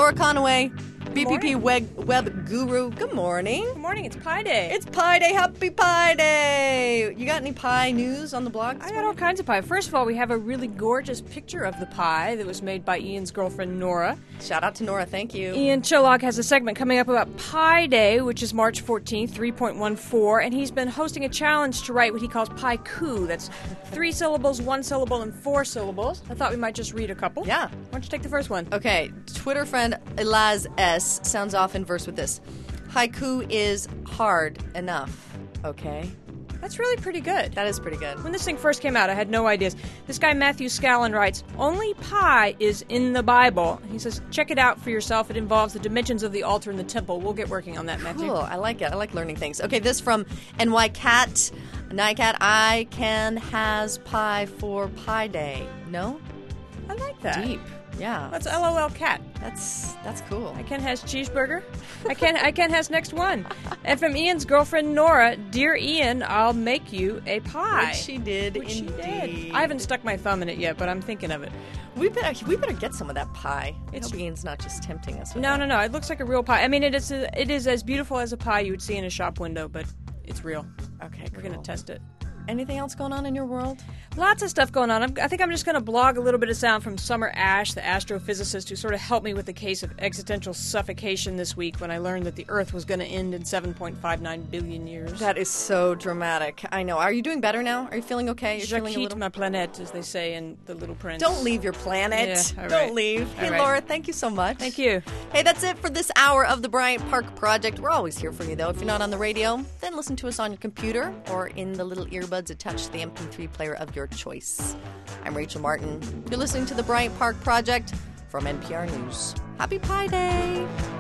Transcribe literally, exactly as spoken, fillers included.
Laura Conaway, B P P morning. web, web guru. Good morning. Good morning. It's Pie Day. It's Pie Day. Happy Pie Day. You got any pie news on the blog? I got all kinds of pie. First of all, we have a really gorgeous picture of the pie that was made by Ian's girlfriend, Nora. Shout out to Nora. Thank you. Ian Chillock has a segment coming up about Pie Day, which is March fourteenth, three point one four, and he's been hosting a challenge to write what he calls pie-coup. That's three syllables, one syllable, and four syllables. I thought we might just read a couple. Yeah. Why don't you take the first one? Okay, Twitter friend Elaz S. sounds off in verse with this. Haiku is hard enough. Okay. That's really pretty good. That is pretty good. When this thing first came out, I had no ideas. This guy, Matthew Scallon, writes, only pie is in the Bible. He says, check it out for yourself. It involves the dimensions of the altar and the temple. We'll get working on that, Matthew. Cool. I like it. I like learning things. Okay, this from N Y Cat. Nycat, I can has pie for Pie Day. No? I like that. Deep. Yeah. That's LOL cat. That's that's cool. I can has cheeseburger. I can I can has next one. And from Ian's girlfriend Nora, dear Ian, I'll make you a pie. Which she did, Which she indeed. did. I haven't stuck my thumb in it yet, but I'm thinking of it. We better we better get some of that pie. It's- I hope Ian's not just tempting us with No, that. no, no. It looks like a real pie. I mean, it is a, it is as beautiful as a pie you would see in a shop window, but it's real. Okay, We're gonna cool. test it. Anything else going on in your world? Lots of stuff going on. I'm, I think I'm just going to blog a little bit of sound from Summer Ash, the astrophysicist who sort of helped me with the case of existential suffocation this week when I learned that the Earth was going to end in seven point five nine billion years. That is so dramatic. I know. Are you doing better now? Are you feeling okay? You're Je feeling a quitte little... ma planète, as they say in The Little Prince. Don't leave your planet. Yeah, all Don't right. leave. All Hey, right. Laura, thank you so much. Thank you. Hey, that's it for this hour of the Bryant Park Project. We're always here for you, though. If you're not on the radio, then listen to us on your computer or in the little earbuds attached to the M P three player of your choice. I'm Rachel Martin. You're listening to the Bryant Park Project from N P R News. Happy Pie Day!